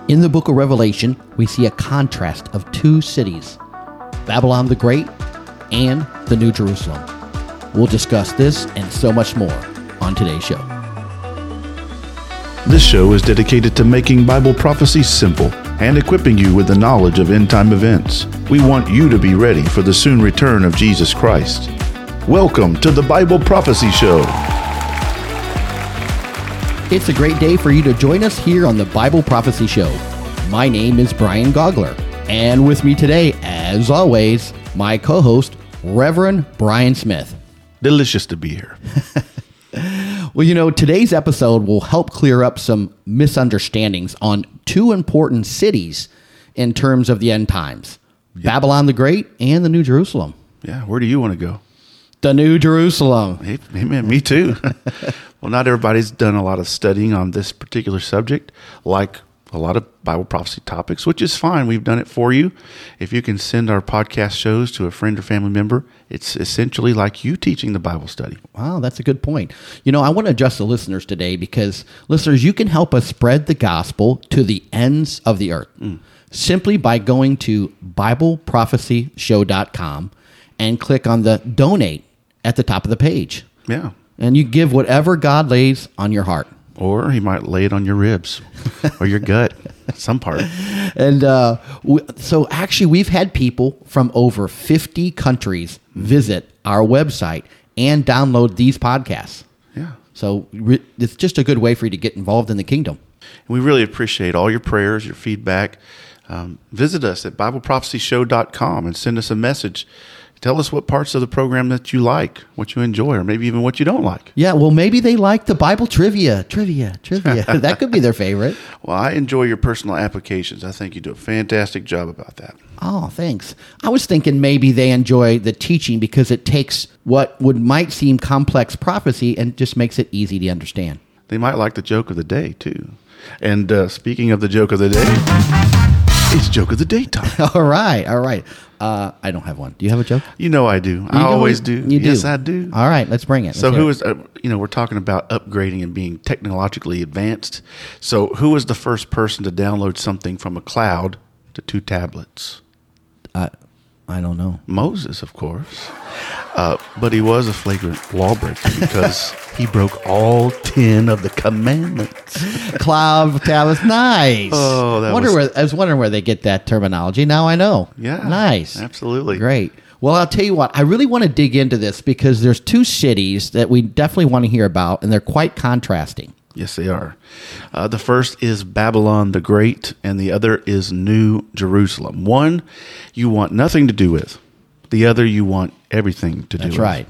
In the book of Revelation, we see a contrast of two cities, Babylon the Great and the New Jerusalem. We'll discuss this and so much more on today's show. This show is dedicated to making Bible prophecy simple and equipping you with the knowledge of end-time events. We want you to be ready for the soon return of Jesus Christ. Welcome to the Bible Prophecy Show. It's a great day for you to join us here on the Bible Prophecy Show. My name is Brian Gogler, and with me today, as always, my co-host, Reverend Brian Smith. Delicious to be here. Well, today's episode will help clear up some misunderstandings on two important cities in terms of the end times, Babylon the Great and the New Jerusalem. Yeah, where do you want to go? The New Jerusalem. Hey, man, me too. Well, not everybody's done a lot of studying on this particular subject, like a lot of Bible prophecy topics, which is fine. We've done it for you. If you can send our podcast shows to a friend or family member, it's essentially like you teaching the Bible study. Wow, that's a good point. I want to address the listeners today because, listeners, you can help us spread the gospel to the ends of the earth simply by going to BibleProphecyShow.com and click on the donate at the top of the page. Yeah. And you give whatever God lays on your heart. Or he might lay it on your ribs or your gut, some part. And so actually we've had people from over 50 countries visit our website and download these podcasts. Yeah. So it's just a good way for you to get involved in the kingdom. And we really appreciate all your prayers, your feedback. Visit us at BibleProphecyShow.com and send us a message. Tell us what parts of the program that you like, what you enjoy, or maybe even what you don't like. Yeah, well, maybe they like the Bible trivia. That could be their favorite. Well, I enjoy your personal applications. I think you do a fantastic job about that. Oh, thanks. I was thinking maybe they enjoy the teaching because it takes what might seem complex prophecy and just makes it easy to understand. They might like the joke of the day, too. And speaking of the joke of the day, it's joke of the day time. All right. I don't have one. Do you have a joke? You know I do. I always do. You do? Yes, I do. All right, let's bring it. So who is, we're talking about upgrading and being technologically advanced. So who was the first person to download something from a cloud to 2 tablets? I don't know. Moses, of course. But he was a flagrant lawbreaker because he broke all 10 of the commandments. Cloud tablets, nice. Oh, I was wondering where they get that terminology. Now I know. Yeah. Nice. Absolutely. Great. Well, I'll tell you what, I really want to dig into this because there's two cities that we definitely want to hear about, and they're quite contrasting. Yes, they are. The first is Babylon the Great, and the other is New Jerusalem. One you want nothing to do with. The other you want everything to do with. That's right.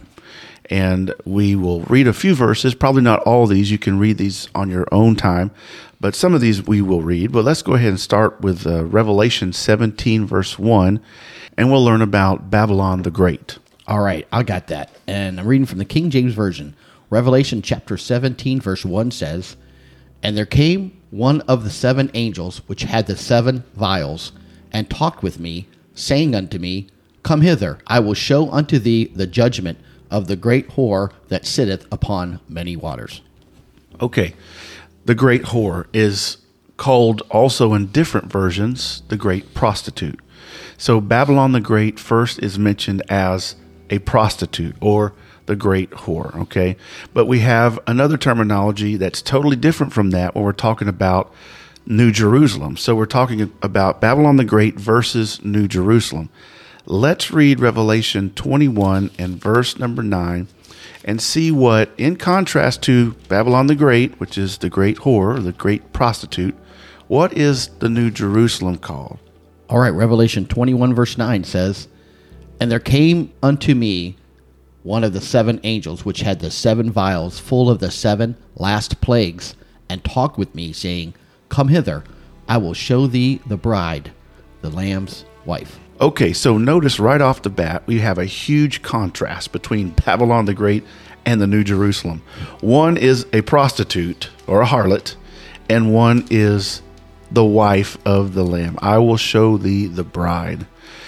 And we will read a few verses, probably not all these. You can read these on your own time, but some of these we will read. But let's go ahead and start with Revelation 17, verse 1, and we'll learn about Babylon the Great. All right, I got that. And I'm reading from the King James Version. Revelation chapter 17, verse 1 says, "And there came one of the 7 angels which had the 7 vials, and talked with me, saying unto me, Come hither, I will show unto thee the judgment of the great whore that sitteth upon many waters." Okay, the great whore is called also in different versions the great prostitute. So Babylon the Great first is mentioned as a prostitute or the great whore, okay? But we have another terminology that's totally different from that when we're talking about New Jerusalem. So we're talking about Babylon the Great versus New Jerusalem. Let's read Revelation 21 and verse number 9 and see what, in contrast to Babylon the Great, which is the great whore, the great prostitute, what is the New Jerusalem called? All right, Revelation 21, verse 9 says, "And there came unto me one of the 7 angels, which had the 7 vials full of the 7 last plagues, and talked with me, saying, Come hither, I will show thee the bride, the Lamb's wife." Okay, so notice right off the bat, we have a huge contrast between Babylon the Great and the New Jerusalem. One is a prostitute or a harlot, and one is the wife of the Lamb. I will show thee the bride.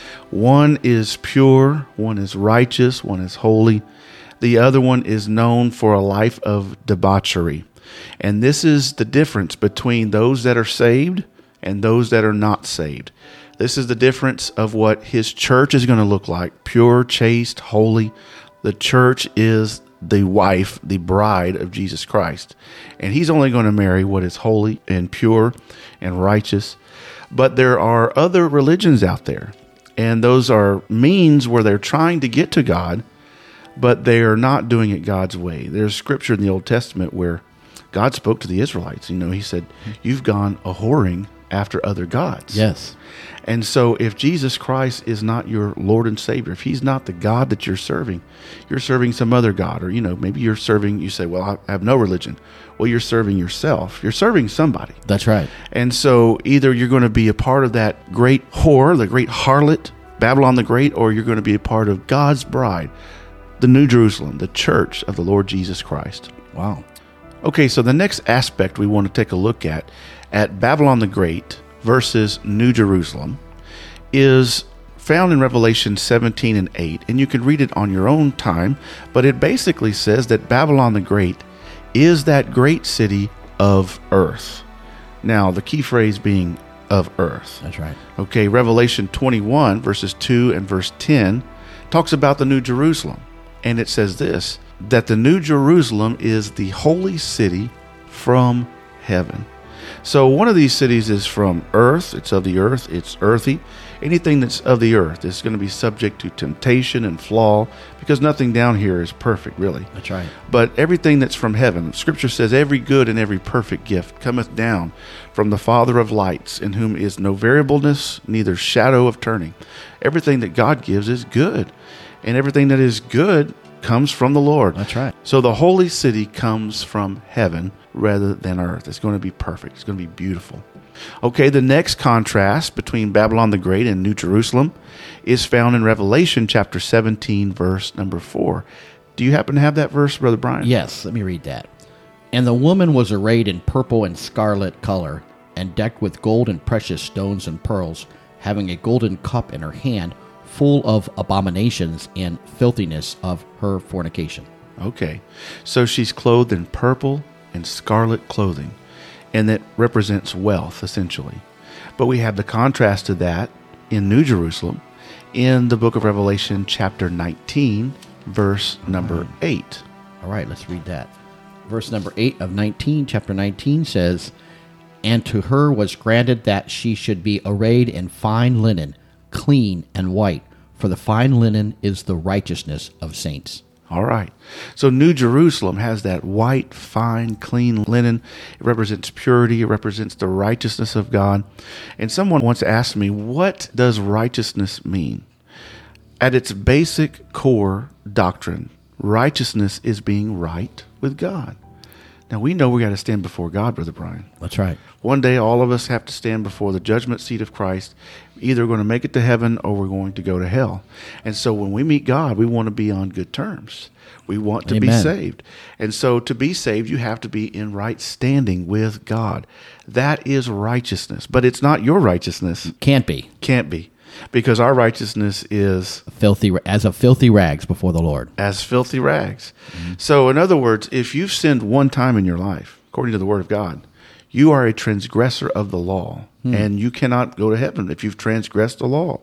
One is pure, one is righteous, one is holy. The other one is known for a life of debauchery. And this is the difference between those that are saved and those that are not saved. This is the difference of what his church is going to look like: pure, chaste, holy. The church is the wife, the bride of Jesus Christ. And he's only going to marry what is holy and pure and righteous. But there are other religions out there, and those are means where they're trying to get to God, but they are not doing it God's way. There's scripture in the Old Testament where God spoke to the Israelites. He said, you've gone a-whoring after other gods. Yes. And so if Jesus Christ is not your Lord and Savior, if he's not the God that you're serving some other God, or, maybe you say, well, I have no religion. Well, you're serving yourself. You're serving somebody. That's right. And so either you're going to be a part of that great whore, the great harlot, Babylon the Great, or you're going to be a part of God's bride, the New Jerusalem, the church of the Lord Jesus Christ. Wow. Okay, so the next aspect we want to take a look at Babylon the Great versus New Jerusalem, is found in Revelation 17 and 8, and you can read it on your own time, but it basically says that Babylon the Great is that great city of earth. Now, the key phrase being of earth. That's right. Okay, Revelation 21 verses 2 and verse 10 talks about the New Jerusalem, and it says this, that the New Jerusalem is the holy city from heaven. So one of these cities is from earth. It's of the earth. It's earthy. Anything that's of the earth is going to be subject to temptation and flaw, because nothing down here is perfect, really. That's right. But everything that's from heaven, Scripture says, every good and every perfect gift cometh down from the Father of lights, in whom is no variableness, neither shadow of turning. Everything that God gives is good, and everything that is good comes from the Lord. That's right. So the holy city comes from heaven rather than earth. It's going to be perfect. It's going to be beautiful. Okay, the next contrast between Babylon the Great and New Jerusalem is found in Revelation chapter 17, verse number 4. Do you happen to have that verse, Brother Brian? Yes, let me read that. And the woman was arrayed in purple and scarlet color, and decked with gold and precious stones and pearls, having a golden cup in her hand, full of abominations and filthiness of her fornication. Okay, so she's clothed in purple and scarlet clothing, and that represents wealth, essentially. But we have the contrast to that in New Jerusalem in the book of Revelation, chapter 19, verse number 8. All right, let's read that. Verse number 8 of 19, chapter 19 says, And to her was granted that she should be arrayed in fine linen, clean and white, for the fine linen is the righteousness of saints. All right. So New Jerusalem has that white, fine, clean linen. It represents purity. It represents the righteousness of God. And someone once asked me, what does righteousness mean? At its basic core doctrine, righteousness is being right with God. Now, we know we got to stand before God, Brother Brian. That's right. One day, all of us have to stand before the judgment seat of Christ. Either we're going to make it to heaven or we're going to go to hell. And so when we meet God, we want to be on good terms. We want to be saved. And so to be saved, you have to be in right standing with God. That is righteousness. But it's not your righteousness. Can't be. Can't be. Because our righteousness is filthy rags before the Lord. As filthy rags. Mm-hmm. So in other words, if you've sinned one time in your life, according to the Word of God, you are a transgressor of the law, and you cannot go to heaven if you've transgressed the law.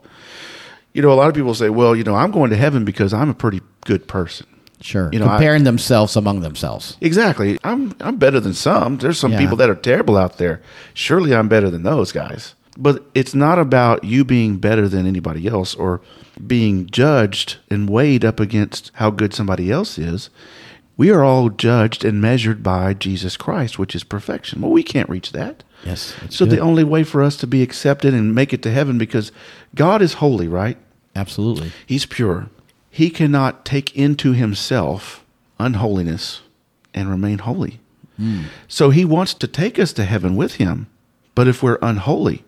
A lot of people say, well, I'm going to heaven because I'm a pretty good person. Sure. Comparing themselves among themselves. Exactly. I'm better than some. There's some people that are terrible out there. Surely I'm better than those guys. But it's not about you being better than anybody else or being judged and weighed up against how good somebody else is. We are all judged and measured by Jesus Christ, which is perfection. Well, we can't reach that. Yes. So the only way for us to be accepted and make it to heaven, because God is holy, right? Absolutely. He's pure. He cannot take into himself unholiness and remain holy. So he wants to take us to heaven with him. But if we're unholy,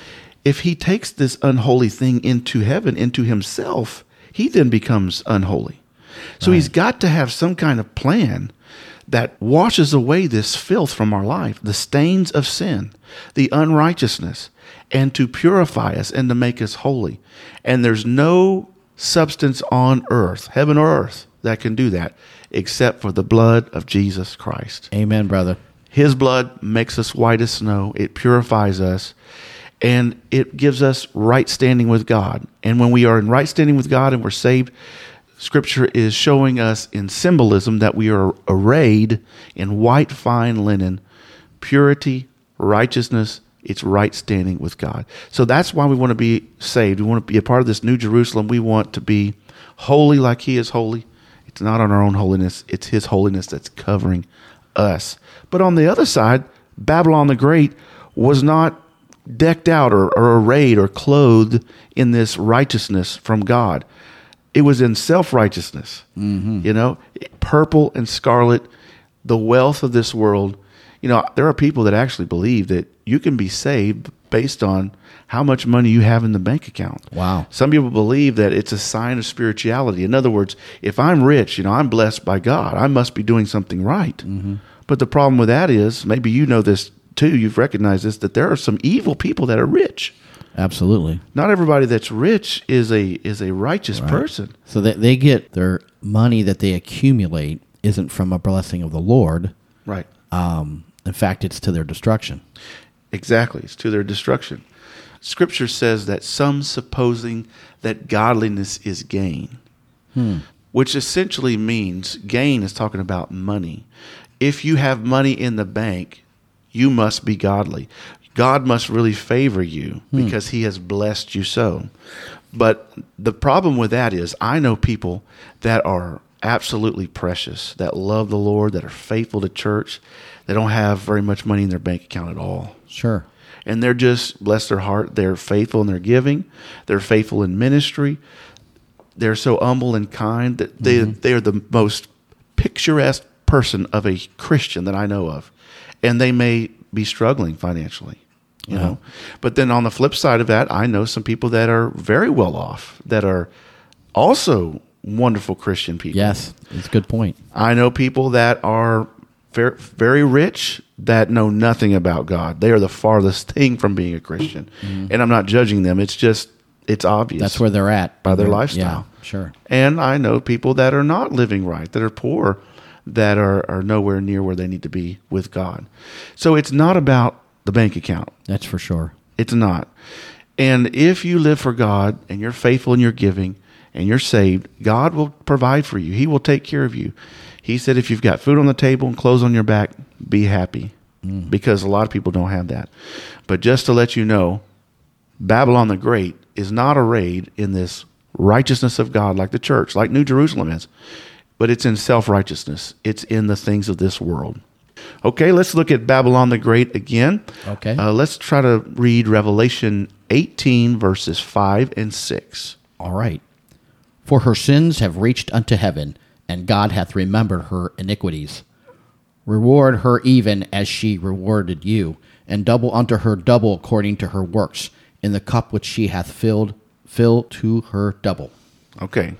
if he takes this unholy thing into heaven, into himself, he then becomes unholy. So he's got to have some kind of plan that washes away this filth from our life, the stains of sin, the unrighteousness, and to purify us and to make us holy. And there's no substance on earth, heaven or earth, that can do that except for the blood of Jesus Christ. Amen, brother. His blood makes us white as snow. It purifies us, and it gives us right standing with God. And when we are in right standing with God and we're saved, Scripture is showing us in symbolism that we are arrayed in white fine linen, purity, righteousness. It's right standing with God. So that's why we want to be saved. We want to be a part of this new Jerusalem. We want to be holy like He is holy. It's not on our own holiness. It's His holiness that's covering us. But on the other side, Babylon the Great was not decked out or arrayed or clothed in this righteousness from God. It was in self-righteousness, purple and scarlet, the wealth of this world. There are people that actually believe that you can be saved based on how much money you have in the bank account. Wow. Some people believe that it's a sign of spirituality. In other words, if I'm rich, I'm blessed by God. I must be doing something right. Mm-hmm. But the problem with that is, maybe you know this too, you've recognized this, that there are some evil people that are rich. Absolutely. Not everybody that's rich is a righteous person. So they get their money that they accumulate isn't from a blessing of the Lord. Right. In fact, it's to their destruction. Exactly. It's to their destruction. Scripture says that some supposing that godliness is gain, which essentially means gain is talking about money. If you have money in the bank, you must be godly. God must really favor you because He has blessed you so. But the problem with that is I know people that are absolutely precious, that love the Lord, that are faithful to church. They don't have very much money in their bank account at all. Sure. And they're just, bless their heart, they're faithful in their giving. They're faithful in ministry. They're so humble and kind that they are the most picturesque person of a Christian that I know of. And they may be struggling financially, you know. But then on the flip side of that, I know some people that are very well off, that are also wonderful Christian people. Yes, it's a good point. I know people that are very, very rich that know nothing about God. They are the farthest thing from being a Christian. And I'm not judging them. It's just, it's obvious. That's where they're at. By their lifestyle. Yeah, sure. And I know people that are not living right, that are poor, that are nowhere near where they need to be with God. So it's not about the bank account. That's for sure. It's not. And if you live for God and you're faithful in your giving and you're saved, God will provide for you. He will take care of you. He said, if you've got food on the table and clothes on your back, be happy, because a lot of people don't have that. But just to let you know, Babylon the Great is not arrayed in this righteousness of God like the church, like New Jerusalem is, but it's in self-righteousness. It's in the things of this world. Okay, let's look at Babylon the Great again. Okay. Let's try to read Revelation 18, verses 5 and 6. All right. For her sins have reached unto heaven, and God hath remembered her iniquities. Reward her even as she rewarded you, and double unto her double according to her works. In the cup which she hath filled, fill to her double. Okay.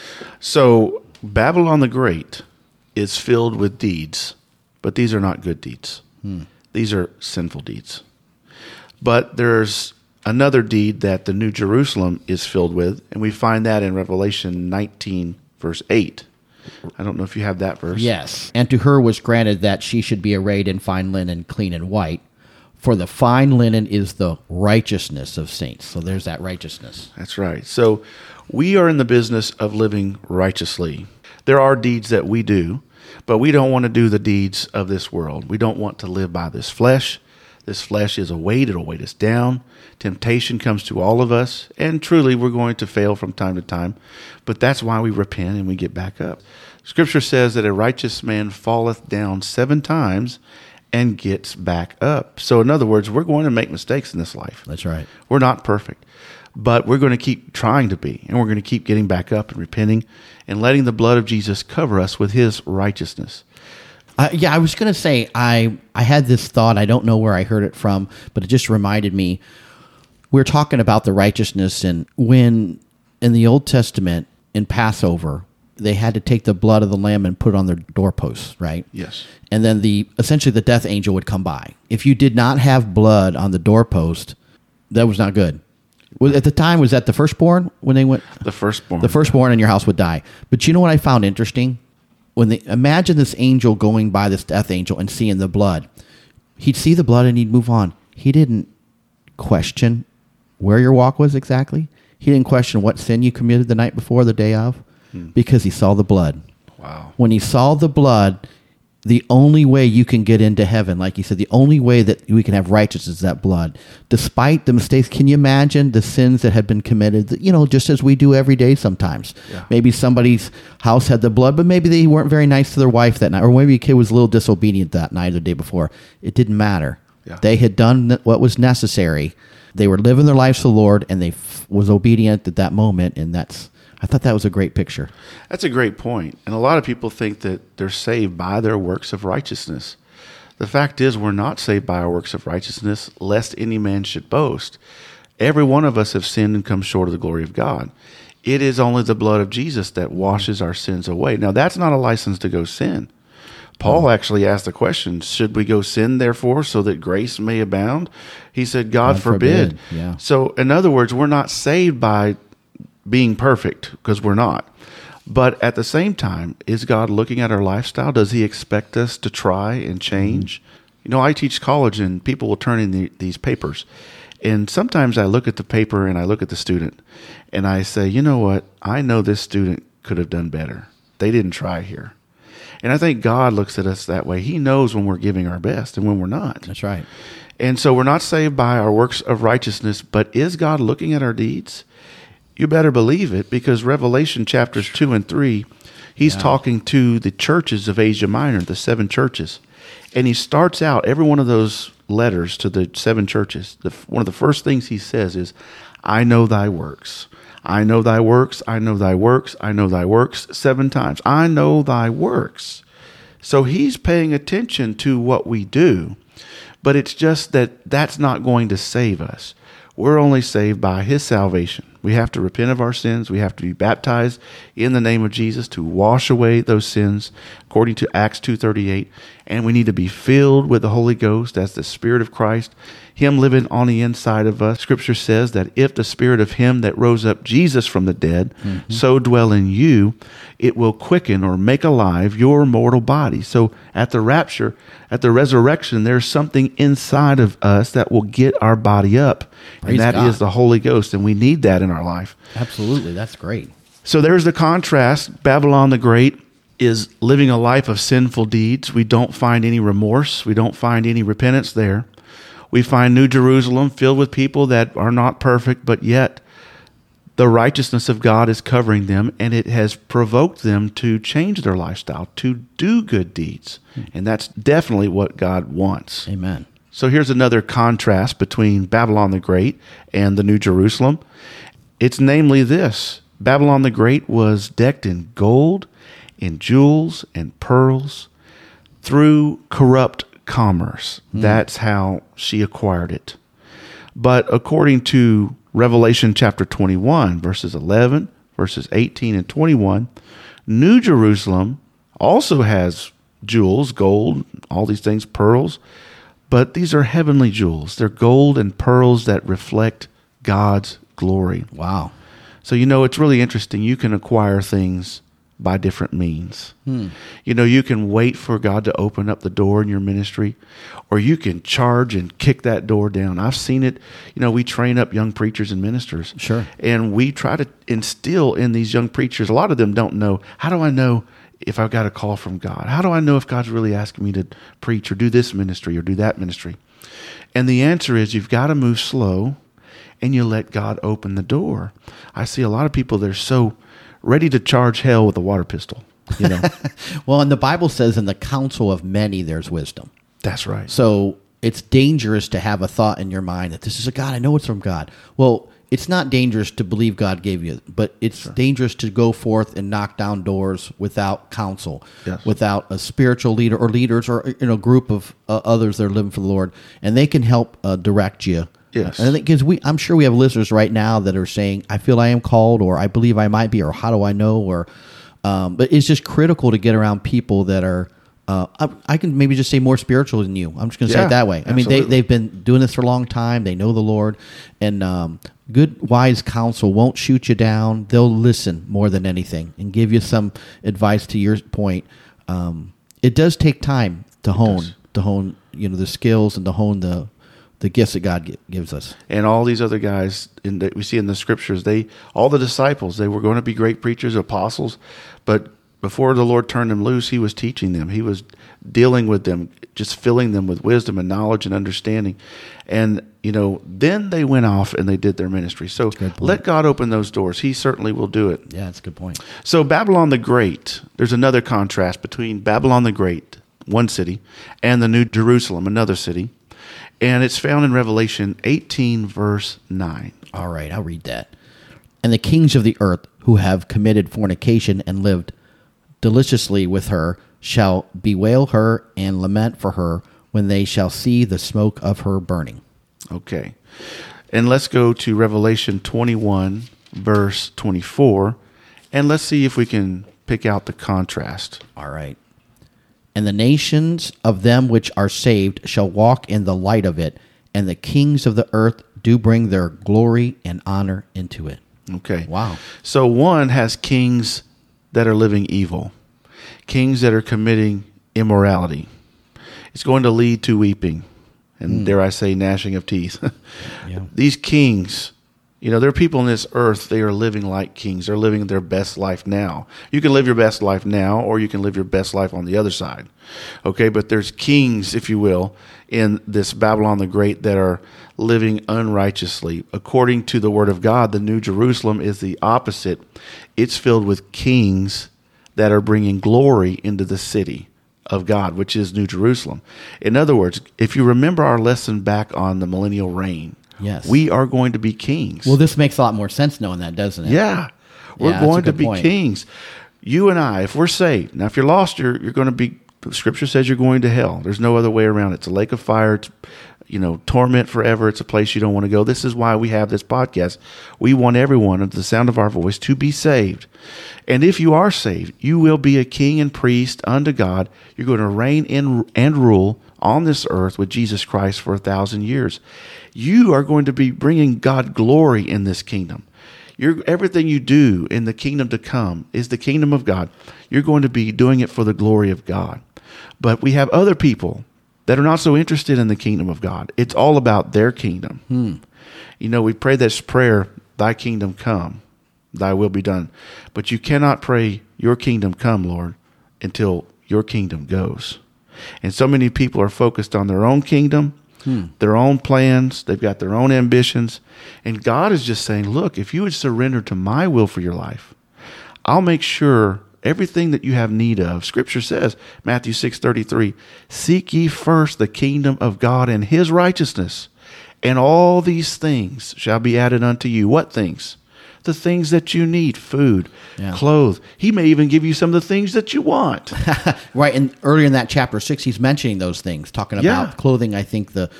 So Babylon the Great is filled with deeds, but these are not good deeds. These are sinful deeds. But there's another deed that the New Jerusalem is filled with, and we find that in Revelation 19, verse 8. I don't know if you have that verse. Yes. And to her was granted that she should be arrayed in fine linen, clean and white. For the fine linen is the righteousness of saints. So there's that righteousness. That's right. So we are in the business of living righteously. There are deeds that we do, but we don't want to do the deeds of this world. We don't want to live by this flesh. This flesh is a weight. It'll weight us down. Temptation comes to all of us, and truly we're going to fail from time to time. But that's why we repent and we get back up. Scripture says that a righteous man falleth down 7 times and gets back up. So in other words, we're going to make mistakes in this life. That's right. We're not perfect, but we're going to keep trying to be, and we're going to keep getting back up and repenting and letting the blood of Jesus cover us with His righteousness. I was going to say, I had this thought. I don't know where I heard it from, but it just reminded me. We're talking about the righteousness, and when in the Old Testament, in Passover, they had to take the blood of the lamb and put it on their doorposts, right? Yes. And then essentially the death angel would come by. If you did not have blood on the doorpost, that was not good. At the time, was that the firstborn when they went? The firstborn. The firstborn in your house would die. But you know what I found interesting? imagine this angel going by, this death angel, and seeing the blood. He'd see the blood and he'd move on. He didn't question where your walk was exactly. He didn't question what sin you committed the night before, the day of, because he saw the blood. Wow. When he saw the blood, the only way you can get into heaven, like you said, the only way that we can have righteousness is that blood. Despite the mistakes, can you imagine the sins that had been committed, just as we do every day sometimes? Yeah. Maybe somebody's house had the blood, but maybe they weren't very nice to their wife that night, or maybe a kid was a little disobedient that night or the day before. It didn't matter. Yeah. They had done what was necessary. They were living their lives for the Lord, and they was obedient at that moment, and I thought that was a great picture. That's a great point. And a lot of people think that they're saved by their works of righteousness. The fact is, we're not saved by our works of righteousness, lest any man should boast. Every one of us have sinned and come short of the glory of God. It is only the blood of Jesus that washes our sins away. Now, that's not a license to go sin. Paul actually asked the question, should we go sin, therefore, so that grace may abound? He said, God forbid. Yeah. So, in other words, we're not saved by being perfect, because we're not. But at the same time, is God looking at our lifestyle? Does he expect us to try and change? I teach college, and people will turn in these papers. And sometimes I look at the paper and I look at the student, and I say, you know what? I know this student could have done better. They didn't try here. And I think God looks at us that way. He knows when we're giving our best and when we're not. That's right. And so we're not saved by our works of righteousness, but is God looking at our deeds? You better believe it, because Revelation chapters 2 and 3, he's talking to the churches of Asia Minor, the 7 churches. And he starts out every one of those letters to the 7 churches. One of the first things he says is, I know thy works. I know thy works, I know thy works, I know thy works, 7 times. I know thy works. So he's paying attention to what we do, but it's just that that's not going to save us. We're only saved by his salvation. We have to repent of our sins. We have to be baptized in the name of Jesus to wash away those sins, according to Acts 2:38. And we need to be filled with the Holy Ghost as the Spirit of Christ, him living on the inside of us. Scripture says that if the Spirit of him that rose up Jesus from the dead so dwell in you, it will quicken or make alive your mortal body. So at the rapture, at the resurrection, there's something inside of us that will get our body up. Praise and that God. is the Holy Ghost, and we need that in our life. Absolutely. That's great. So there's the contrast. Babylon the Great is living a life of sinful deeds. We don't find any remorse. We don't find any repentance there. We find New Jerusalem filled with people that are not perfect, but yet the righteousness of God is covering them, and it has provoked them to change their lifestyle, to do good deeds. And that's definitely what God wants. Amen. So here's another contrast between Babylon the Great and the New Jerusalem. It's namely this: Babylon the Great was decked in gold, in jewels, and pearls through corrupt commerce. That's how she acquired it. But according to Revelation chapter 21, verses 11, verses 18 and 21, New Jerusalem also has jewels, gold, all these things, pearls, but these are heavenly jewels. They're gold and pearls that reflect God's glory. Wow. So, it's really interesting. You can acquire things by different means. You can wait for God to open up the door in your ministry, or you can charge and kick that door down. I've seen it. We train up young preachers and ministers. Sure. And we try to instill in these young preachers, a lot of them don't know, how do I know if I've got a call from God? How do I know if God's really asking me to preach or do this ministry or do that ministry? And the answer is, you've got to move slow and you let God open the door. I see a lot of people, they're so ready to charge hell with a water pistol. Well, and the Bible says in the counsel of many there's wisdom. That's right. So it's dangerous to have a thought in your mind that this is a God. I know it's from God. Well, it's not dangerous to believe God gave you, but it's dangerous to go forth and knock down doors without counsel, without a spiritual leader or leaders or a group of others that are living for the Lord, and they can help direct you. Yes. And I think because I'm sure we have listeners right now that are saying, I feel I am called, or I believe I might be, or how do I know? Or, but it's just critical to get around people that are I can maybe just say more spiritual than you. I'm just going to say Yeah, it that way. I mean, absolutely. they've been doing this for a long time. They know the Lord, and good, wise counsel won't shoot you down. They'll listen more than anything and give you some advice. To your point, it does take time to hone, the skills and to hone the gifts that God gives us. And all these other guys that we see in the scriptures, all the disciples, they were going to be great preachers, apostles, but before the Lord turned them loose, he was teaching them. He was dealing with them, just filling them with wisdom and knowledge and understanding. And, then they went off and they did their ministry. So let God open those doors. He certainly will do it. Yeah, that's a good point. So Babylon the Great, there's another contrast between Babylon the Great, one city, and the New Jerusalem, another city. And it's found in Revelation 18, verse 9. All right, I'll read that. And the kings of the earth who have committed fornication and lived deliciously with her shall bewail her and lament for her when they shall see the smoke of her burning. Okay. And let's go to Revelation 21, verse 24, and let's see if we can pick out the contrast. All right. And the nations of them which are saved shall walk in the light of it, and the kings of the earth do bring their glory and honor into it. Okay. Wow. So one has kings that are living evil, kings that are committing immorality. It's going to lead to weeping and, dare I say, gnashing of teeth. Yeah. These kings, there are people on this earth, they are living like kings. They're living their best life now. You can live your best life now, or you can live your best life on the other side. Okay, but there's kings, if you will, in this Babylon the Great that are living unrighteously. According to the Word of God, the New Jerusalem is the opposite. It's filled with kings that are bringing glory into the city of God, which is New Jerusalem. In other words, if you remember our lesson back on the millennial reign, yes, we are going to be kings. Well, this makes a lot more sense knowing that, doesn't it? Yeah. We're Yeah, that's going a to good be point. kings. You and I, if we're saved. Now, if you're lost, you're going to be, Scripture says you're going to hell. There's no other way around it. It's a lake of fire. It's, torment forever. It's a place you don't want to go. This is why we have this podcast. We want everyone at the sound of our voice to be saved. And if you are saved, you will be a king and priest unto God. You're going to reign in and rule on this earth with Jesus Christ for 1,000 years. You are going to be bringing God glory in this kingdom. Everything you do in the kingdom to come is the kingdom of God. You're going to be doing it for the glory of God. But we have other people that are not so interested in the kingdom of God. It's all about their kingdom. We pray this prayer, thy kingdom come, thy will be done. But you cannot pray, your kingdom come, Lord, until your kingdom goes. And so many people are focused on their own kingdom, their own plans. They've got their own ambitions. And God is just saying, look, if you would surrender to my will for your life, I'll make sure everything that you have need of. Scripture says, Matthew 6:33, seek ye first the kingdom of God and his righteousness, and all these things shall be added unto you. What things? The things that you need, food, clothes. He may even give you some of the things that you want. Right, and earlier in that chapter 6, he's mentioning those things, talking about clothing. I think the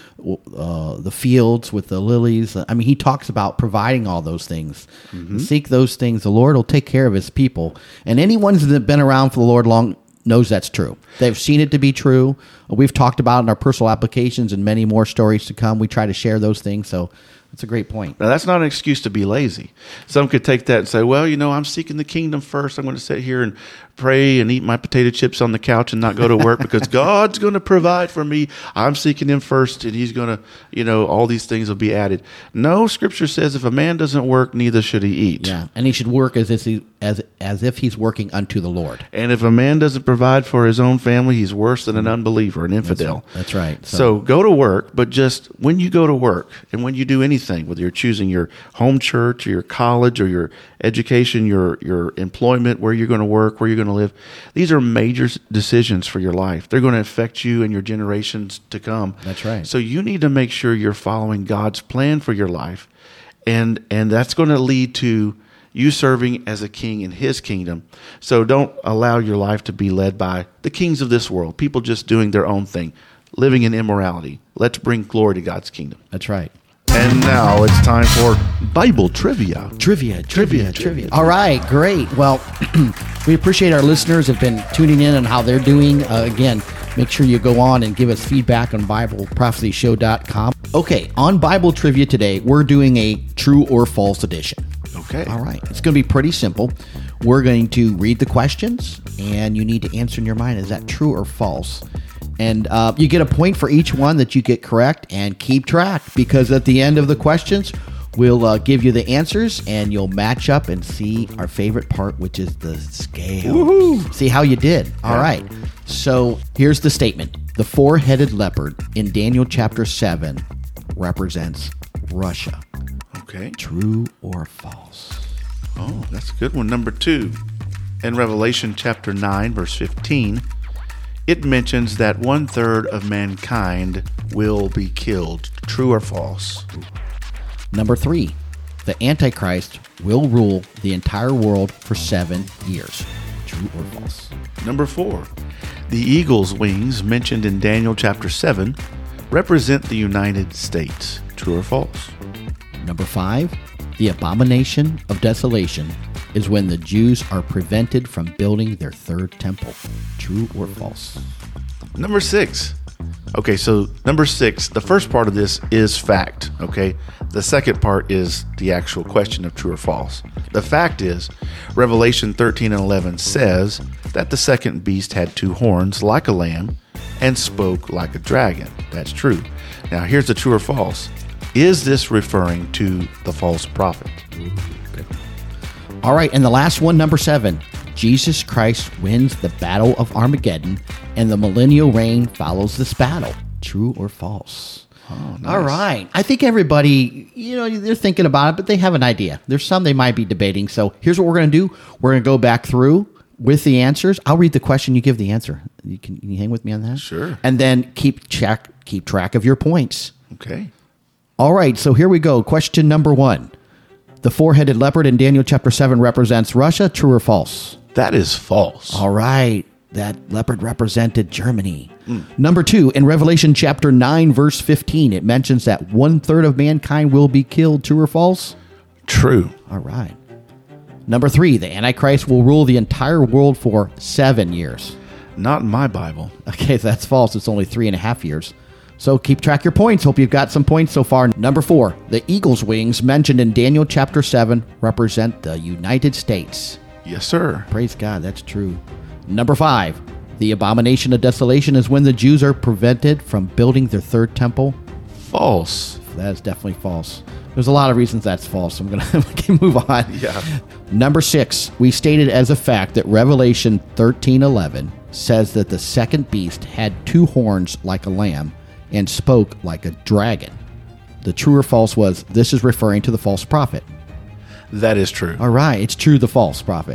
fields with the lilies. I mean, he talks about providing all those things. Seek those things. The Lord will take care of his people. And anyone that's been around for the Lord long knows that's true. They've seen it to be true. We've talked about it in our personal applications and many more stories to come. We try to share those things, so that's a great point. Now, that's not an excuse to be lazy. Some could take that and say, well, I'm seeking the kingdom first. I'm going to sit here and pray and eat my potato chips on the couch and not go to work because God's going to provide for me. I'm seeking him first, and he's going to, all these things will be added. No, Scripture says if a man doesn't work, neither should he eat. Yeah, and he should work as if he's working unto the Lord. And if a man doesn't provide for his own family, he's worse than an unbeliever, an infidel. That's right. So go to work, but just when you go to work and when you do anything, whether you're choosing your home church or your college or your education, your employment, where you're going to work, where you're going to live, these are major decisions for your life. They're going to affect you and your generations to come. That's right. So you need to make sure you're following God's plan for your life, and that's going to lead to you serving as a king in his kingdom. So don't allow your life to be led by the kings of this world, people just doing their own thing, living in immorality. Let's bring glory to God's kingdom. That's right. And now it's time for Bible trivia. Trivia. All right, great. Well, we appreciate our listeners have been tuning in on how they're doing. Again, make sure you go on and give us feedback on BibleProphecyShow.com. Okay, on Bible trivia today, we're doing a true or false edition. Okay. All right. It's going to be pretty simple. We're going to read the questions, and you need to answer in your mind, is that true or false? And you get a point for each one that you get correct, and keep track, because at the end of the questions, we'll give you the answers, and you'll match up and see our favorite part, which is the scale. Woohoo! See how you did. All right. So here's the statement. The four-headed leopard in Daniel chapter 7 represents Russia. Okay. True or false? Oh, that's a good one. Number 2. In Revelation chapter 9, verse 15, it mentions that 1/3 of mankind will be killed. True or false? Number 3. The Antichrist will rule the entire world for 7 years. True or false? Number 4. The eagle's wings mentioned in Daniel chapter 7 represent the United States. True or false? Number 5. The abomination of desolation is when the Jews are prevented from building their third temple. True or false? Number 6. Okay, so number 6, the first part of this is fact, okay? The second part is the actual question of true or false. The fact is, Revelation 13 and 11 says that the second beast had 2 horns like a lamb and spoke like a dragon. That's true. Now, here's the true or false. Is this referring to the false prophet? All right, and the last one, number 7. Jesus Christ wins the Battle of Armageddon, and the millennial reign follows this battle. True or false? Oh, nice. All right. I think everybody, they're thinking about it, but they have an idea. There's some they might be debating. So here's what we're going to do. We're going to go back through with the answers. I'll read the question. You give the answer. Can you hang with me on that? Sure. And then keep track of your points. Okay. All right. So here we go. Question number 1. The four-headed leopard in Daniel chapter 7 represents Russia. True or false? That is false. All right. That leopard represented Germany. Number 2, in Revelation chapter 9, verse 15, it mentions that 1/3 of mankind will be killed. True or false? True. All right. Number 3, the Antichrist will rule the entire world for 7 years. Not in my Bible. Okay, that's false. It's only 3.5 years. So keep track your points. Hope you've got some points so far. Number 4, the eagle's wings mentioned in Daniel chapter 7 represent the United States. Yes, sir. Praise God, that's true. Number 5, the abomination of desolation is when the Jews are prevented from building their third temple. False. That is definitely false. There's a lot of reasons that's false. I'm going to move on. Yeah. Number 6, we stated as a fact that Revelation 13:11 says that the second beast had 2 horns like a lamb and spoke like a dragon. The true or false was, this is referring to the false prophet. That is true. All right, it's true, the false prophet.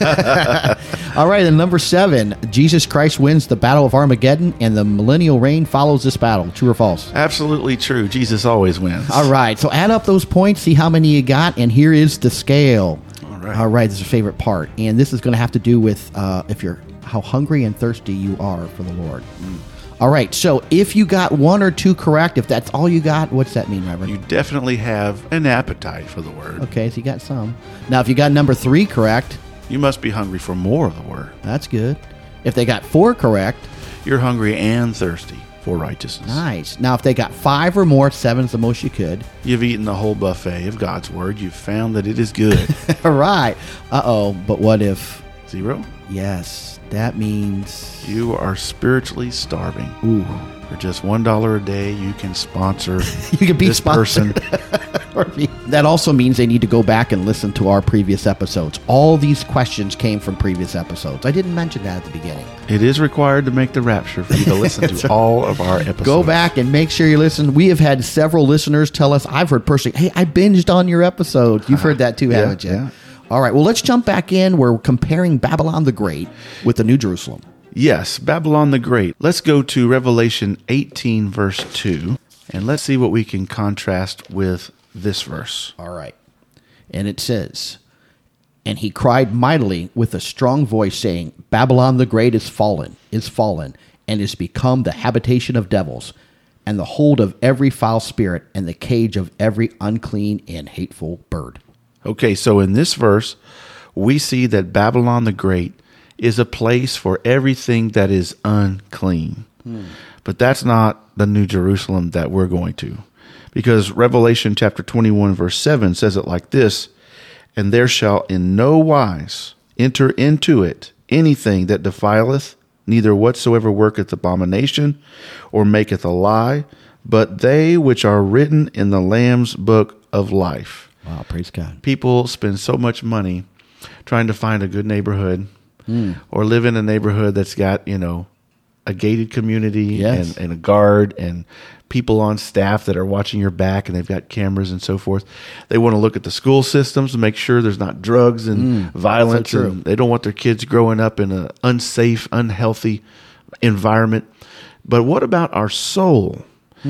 All right, and number 7, Jesus Christ wins the Battle of Armageddon, and the millennial reign follows this battle. True or false? Absolutely true. Jesus always wins. All right, so add up those points, see how many you got, and here is the scale. All right, this is your favorite part, and this is going to have to do with how hungry and thirsty you are for the Lord. All right, so if you got 1 or 2 correct, if that's all you got, what's that mean, Reverend? You definitely have an appetite for the word. Okay, so you got some. Now, if you got number 3 correct, You must be hungry for more of the word. that's good. If they got 4 correct, You're hungry and thirsty for righteousness. nice. Now, if they got 5 or more, 7's the most you could. You've eaten the whole buffet of God's word. You've found that it is good. All right. Uh-oh, but what if, 0. yes, that means, You are spiritually starving. ooh, For just $1 a day, you can sponsor you could be this person. That also means they need to go back and listen to our previous episodes. All these questions came from previous episodes. I didn't mention that at the beginning. It is required to make the rapture for you to listen to all of our episodes. Go back and make sure you listen. We have had several listeners tell us, I've heard personally, hey, I binged on your episodes. You've heard that too, Yeah, haven't you? yeah. All right, well, let's jump back in. We're comparing Babylon the Great with the New Jerusalem. Yes, Babylon the Great. Let's go to Revelation 18, verse 2, and let's see what we can contrast with this verse. All right. And it says, and he cried mightily with a strong voice, saying, Babylon the Great is fallen, and is become the habitation of devils, and the hold of every foul spirit, and the cage of every unclean and hateful bird. Okay, so in this verse, we see that Babylon the Great is a place for everything that is unclean. But that's not the New Jerusalem that we're going to. Because Revelation chapter 21, verse 7 says it like this, and there shall in no wise enter into it anything that defileth, neither whatsoever worketh abomination, or maketh a lie, but they which are written in the Lamb's book of life. Wow, praise God. People spend so much money trying to find a good neighborhood or live in a neighborhood that's got, a gated community Yes. and a guard and people on staff that are watching your back and they've got cameras and so forth. They want to look at the school systems to make sure there's not drugs and violence. So true. And they don't want their kids growing up in an unsafe, unhealthy environment. But what about our soul?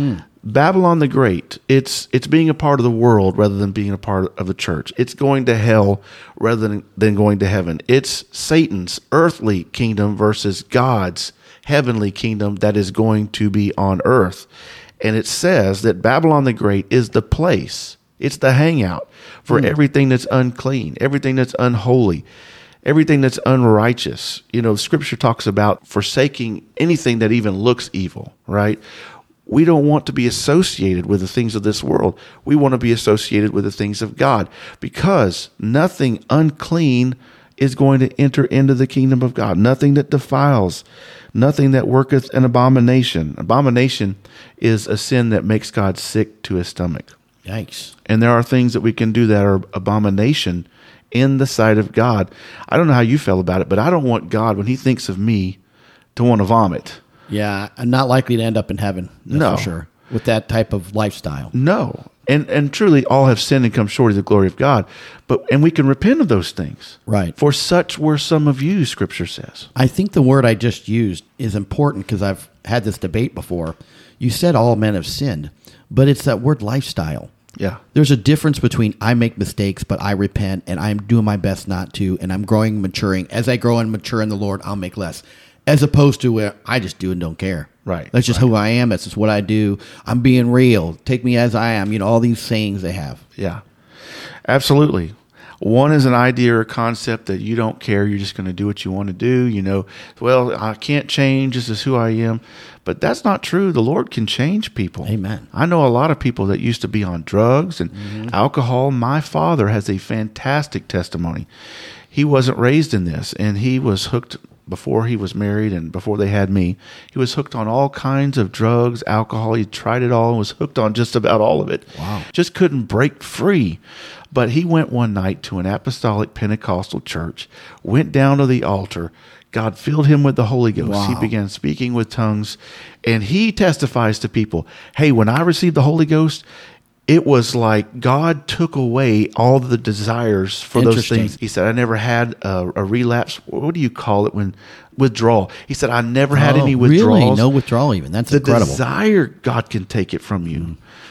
Babylon the Great, it's being a part of the world rather than being a part of the church. It's going to hell rather than going to heaven. It's Satan's earthly kingdom versus God's heavenly kingdom that is going to be on earth. And it says that Babylon the Great is the place, it's the hangout for everything that's unclean, everything that's unholy, everything that's unrighteous. Scripture talks about forsaking anything that even looks evil, right? We don't want to be associated with the things of this world. We want to be associated with the things of God, because nothing unclean is going to enter into the kingdom of God. Nothing that defiles, nothing that worketh an abomination. Abomination is a sin that makes God sick to his stomach. Yikes. And there are things that we can do that are abomination in the sight of God. I don't know how you feel about it, but I don't want God, when he thinks of me, to want to vomit. Yeah, I'm not likely to end up in heaven. That's No. for sure. With that type of lifestyle. No. And truly all have sinned and come short of the glory of God. And we can repent of those things. Right. For such were some of you, Scripture says. I think the word I just used is important because I've had this debate before. You said all men have sinned, but it's that word lifestyle. Yeah. There's a difference between I make mistakes, but I repent, and I'm doing my best not to, and I'm growing and maturing. As I grow and mature in the Lord, I'll make less. As opposed to where I just do and don't care. Right. That's just who I am. That's just what I do. I'm being real. Take me as I am. All these sayings they have. Yeah. Absolutely. One is an idea or concept that you don't care. You're just going to do what you want to do. Well, I can't change. This is who I am. But that's not true. The Lord can change people. Amen. I know a lot of people that used to be on drugs and alcohol. My father has a fantastic testimony. He wasn't raised in this, and he was hooked before he was married and before they had me. He was hooked on all kinds of drugs, alcohol. He tried it all and was hooked on just about all of it. Wow. Just couldn't break free. But he went one night to an apostolic Pentecostal church, went down to the altar. God filled him with the Holy Ghost. Wow. He began speaking with tongues, and he testifies to people, hey, when I received the Holy Ghost, it was like God took away all the desires for those Interesting. things. He said, I never had a relapse. What do you call it when withdrawal? He said, I never had any withdrawals. Really? No withdrawal even. That's The incredible. desire, God can take it from you.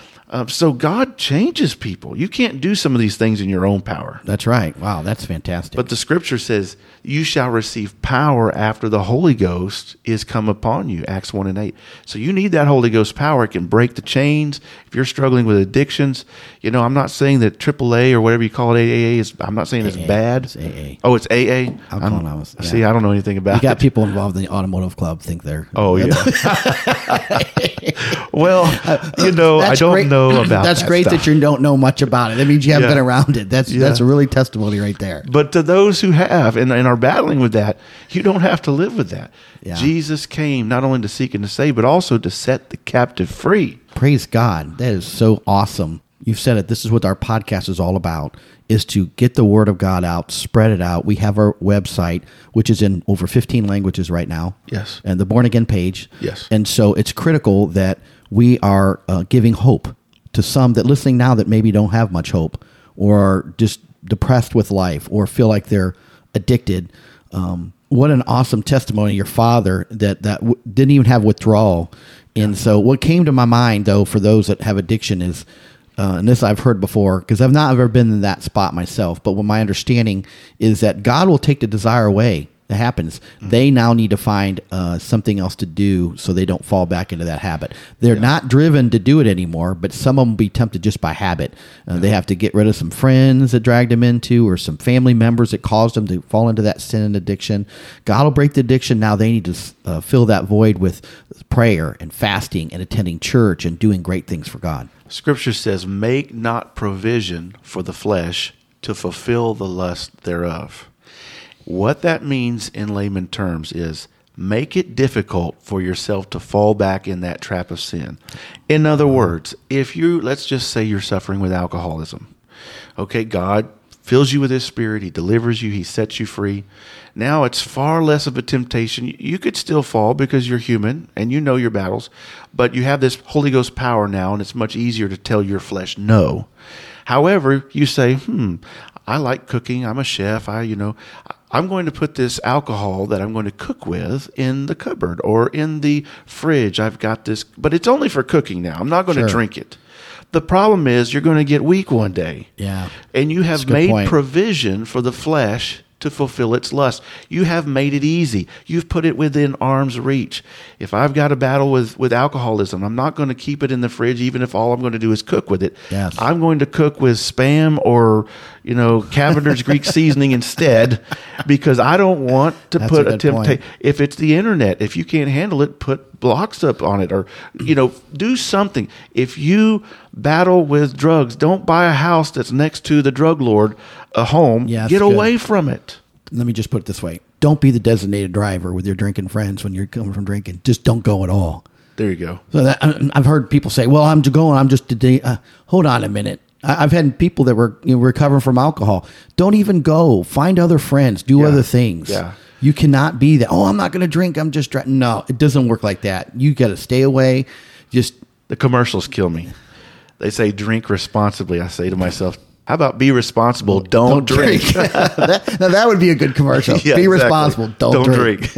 So God changes people. You can't do some of these things in your own power. That's right. Wow, that's fantastic. But the scripture says, you shall receive power after the Holy Ghost is come upon you, Acts 1:8. So you need that Holy Ghost power. It can break the chains. If you're struggling with addictions, I'm not saying that AAA or whatever you call it, AAA, I'm not saying it's AA. bad. It's AA. Oh, it's AA? Alcohol Anonymous, yeah. See, I don't know anything about you got it. people involved in the automotive club think they're... Oh, yeah. Well, I That's don't great. know about That's that great stuff. that you don't know much about it. That means you haven't Yeah. been around it. That's a really testimony right there. But to those who have and are battling with that, you don't have to live with that. Yeah. Jesus came not only to seek and to save, but also to set the captive free. Praise God. That is so awesome. You've said it. This is what our podcast is all about, is to get the word of God out, spread it out. We have our website, which is in over 15 languages right now. Yes. And the Born Again page. Yes. And so it's critical that we are giving hope to some that listening now that maybe don't have much hope or are just depressed with life or feel like they're addicted. What an awesome testimony. Your father that didn't even have withdrawal. And so what came to my mind, though, for those that have addiction is, and this I've heard before, because I've not ever been in that spot myself, but what my understanding is that God will take the desire away It happens. They now need to find something else to do so they don't fall back into that habit. They're not driven to do it anymore, but some of them will be tempted just by habit. They have to get rid of some friends that dragged them into, or some family members that caused them to fall into that sin and addiction. God will break the addiction. Now they need to fill that void with prayer and fasting and attending church and doing great things for God. Scripture says, make not provision for the flesh to fulfill the lust thereof. What that means in layman terms is make it difficult for yourself to fall back in that trap of sin. In other words, if let's just say you're suffering with alcoholism. Okay, God fills you with His Spirit. He delivers you. He sets you free. Now it's far less of a temptation. You could still fall because you're human and you know your battles, but you have this Holy Ghost power now, and it's much easier to tell your flesh no. However, you say, I like cooking. I'm a chef. I'm going to put this alcohol that I'm going to cook with in the cupboard or in the fridge. I've got this, but it's only for cooking now. I'm not going to drink it. The problem is you're going to get weak one day. Yeah. And you have made provision for the flesh to fulfill its lust. You have made it easy. You've put it within arm's reach. If I've got a battle with alcoholism, I'm not going to keep it in the fridge, even if all I'm going to do is cook with it. Yes. I'm going to cook with Spam or, Cavender's Greek seasoning instead, because I don't want to put a temptation. If it's the internet, if you can't handle it, put blocks up on it, or, do something. If you battle with drugs, don't buy a house that's next to the drug lord, a home. Yeah, get away from it. Let me just put it this way. Don't be the designated driver with your drinking friends when you're coming from drinking. Just don't go at all. There you go. So I've heard people say, well, I'm just today. Hold on a minute. I've had people that were recovering from alcohol. Don't even go. Find other friends. Do other things. Yeah. You cannot be that, I'm not going to drink. I'm just drinking. No, it doesn't work like that. You got to stay away. The commercials kill me. They say drink responsibly. I say to myself, how about be responsible? Don't drink. that would be a good commercial. Yeah, be responsible. Don't drink.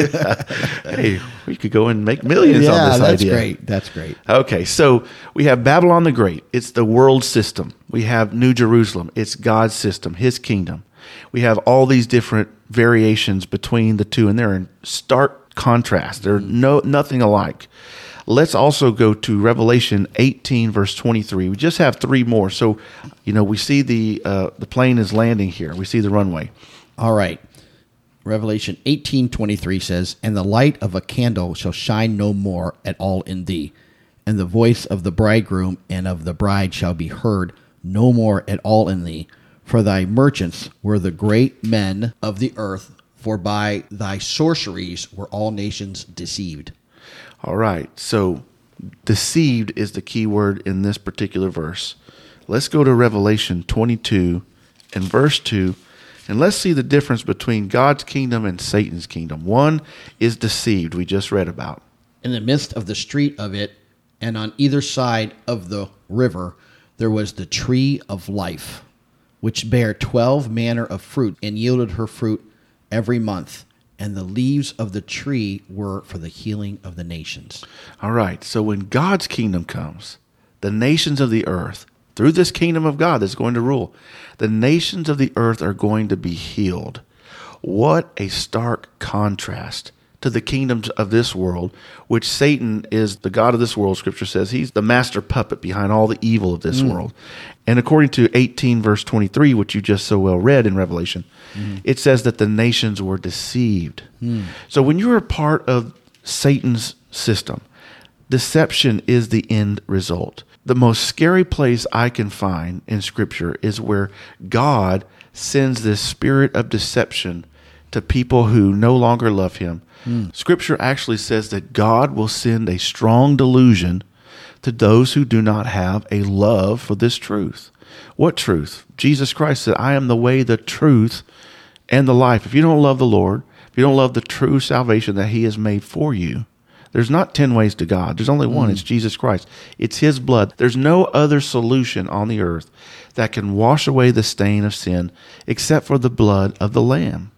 Hey, we could go and make millions on this idea. That's great. Okay, so we have Babylon the Great. It's the world system. We have New Jerusalem. It's God's system, His kingdom. We have all these different variations between the two, and they're in stark contrast. They're nothing alike. Let's also go to Revelation 18, verse 23. We just have three more. So, we see the plane is landing here. We see the runway. All right. Revelation 18:23 says, "And the light of a candle shall shine no more at all in thee, and the voice of the bridegroom and of the bride shall be heard no more at all in thee. For thy merchants were the great men of the earth, for by thy sorceries were all nations deceived." All right, so deceived is the key word in this particular verse. Let's go to Revelation 22 and verse 2, and let's see the difference between God's kingdom and Satan's kingdom. One is deceived, we just read about. "In the midst of the street of it, and on either side of the river, there was the tree of life, which bare 12 manner of fruit, and yielded her fruit every month. And the leaves of the tree were for the healing of the nations." All right, so when God's kingdom comes, the nations of the earth, through this kingdom of God that's going to rule, the nations of the earth are going to be healed. What a stark contrast to the kingdoms of this world, which Satan is the god of this world. Scripture says he's the master puppet behind all the evil of this world. And according to 18 verse 23, which you just so well read in Revelation, it says that the nations were deceived. So when you're a part of Satan's system, deception is the end result. The most scary place I can find in Scripture is where God sends this spirit of deception to people who no longer love Him. Scripture actually says that God will send a strong delusion to those who do not have a love for this truth. What truth? Jesus Christ said, "I am the way, the truth, and the life." If you don't love the Lord, if you don't love the true salvation that He has made for you, there's not 10 ways to God. There's only one. It's Jesus Christ. It's His blood. There's no other solution on the earth that can wash away the stain of sin except for the blood of the Lamb.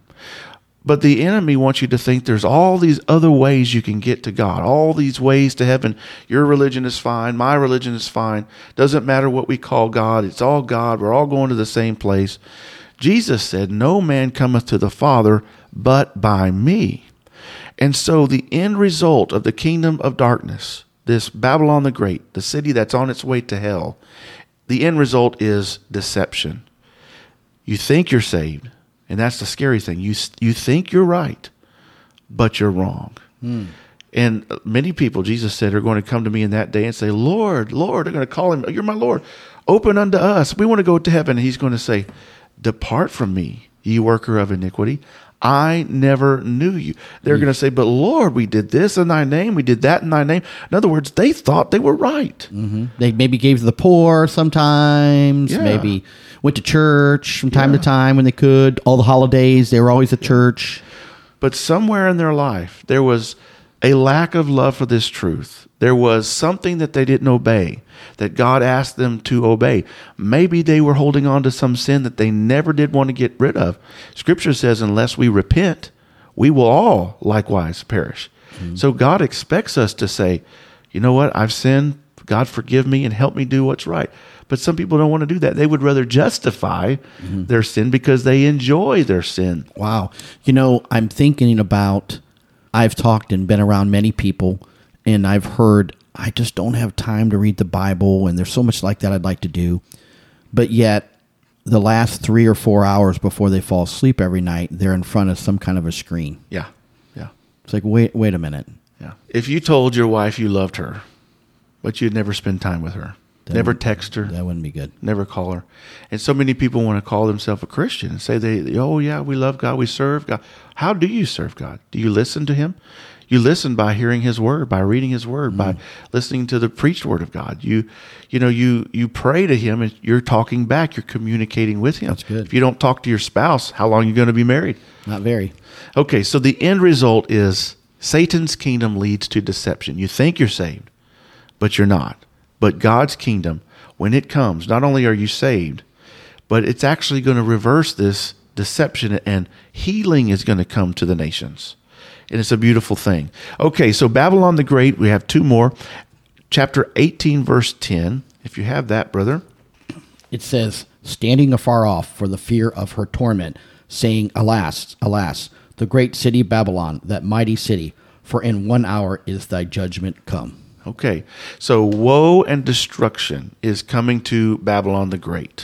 But the enemy wants you to think there's all these other ways you can get to God, all these ways to heaven. Your religion is fine. My religion is fine. Doesn't matter what we call God. It's all God. We're all going to the same place. Jesus said, no man cometh to the Father but by me. And so the end result of the kingdom of darkness, this Babylon the Great, the city that's on its way to hell, the end result is deception. You think you're saved, and that's the scary thing. You think you're right, but you're wrong. And many people, Jesus said, are going to come to me in that day and say, Lord, Lord. They're going to call him, you're my Lord. Open unto us. We want to go to heaven. And he's going to say, depart from me, ye worker of iniquity. I never knew you. They're going to say, but Lord, we did this in thy name. We did that in thy name. In other words, they thought they were right. They maybe gave to the poor sometimes, maybe went to church from time to time when they could. All the holidays, they were always at church. But somewhere in their life, there was a lack of love for this truth. There was something that they didn't obey, that God asked them to obey. Maybe they were holding on to some sin that they never did want to get rid of. Scripture says, unless we repent, we will all likewise perish. So God expects us to say, you know what, I've sinned. God, forgive me and help me do what's right. But some people don't want to do that. They would rather justify their sin because they enjoy their sin. Wow. I'm thinking about, I've talked and been around many people, and I've heard, I just don't have time to read the Bible, and there's so much like that I'd like to do. But yet, the last 3 or 4 hours before they fall asleep every night, they're in front of some kind of a screen. Yeah. It's like, wait a minute. Yeah. If you told your wife you loved her, but you'd never spend time with her, never text her, that wouldn't be good. Never call her. And so many people want to call themselves a Christian and say we love God, we serve God. How do you serve God? Do you listen to him? You listen by hearing his word, by reading his word, by listening to the preached word of God. You pray to him and you're talking back, you're communicating with him. That's good. If you don't talk to your spouse, how long are you going to be married? Not very. Okay, so the end result is Satan's kingdom leads to deception. You think you're saved, but you're not. But God's kingdom, when it comes, not only are you saved, but it's actually going to reverse this deception, and healing is going to come to the nations. And it's a beautiful thing. Okay, so Babylon the Great, we have 2 more. Chapter 18, verse 10. If you have that, brother. It says, standing afar off for the fear of her torment, saying, Alas, alas, the great city Babylon, that mighty city, for in 1 hour is thy judgment come. Okay, so woe and destruction is coming to Babylon the Great.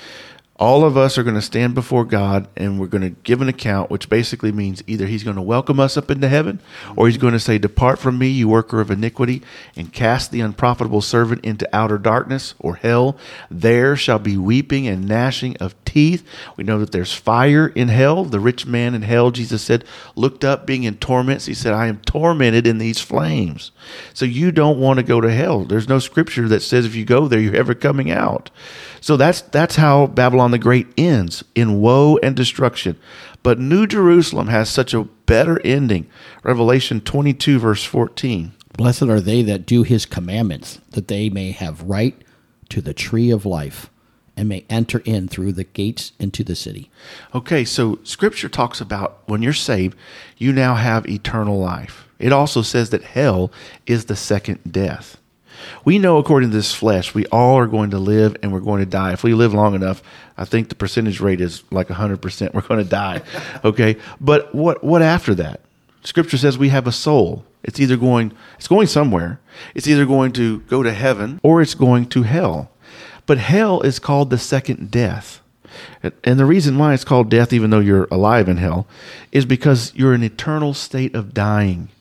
All of us are going to stand before God and we're going to give an account, which basically means either he's going to welcome us up into heaven or he's going to say, depart from me, you worker of iniquity, and cast the unprofitable servant into outer darkness or hell. There shall be weeping and gnashing of teeth. We know that there's fire in hell. The rich man in hell, Jesus said, looked up being in torments. He said, I am tormented in these flames. So you don't want to go to hell. There's no scripture that says if you go there, you're ever coming out. So that's how Babylon the Great ends, in woe and destruction. But New Jerusalem has such a better ending. Revelation 22, verse 14. Blessed are they that do his commandments, that they may have right to the tree of life, and may enter in through the gates into the city. Okay, so Scripture talks about when you're saved, you now have eternal life. It also says that hell is the second death. We know, according to this flesh, we all are going to live and we're going to die. If we live long enough, I think the percentage rate is like 100%. We're going to die. Okay, but what after that? Scripture says we have a soul. It's going somewhere. It's either going to go to heaven or it's going to hell. But hell is called the second death. And the reason why it's called death, even though you're alive in hell, is because you're in an eternal state of dying.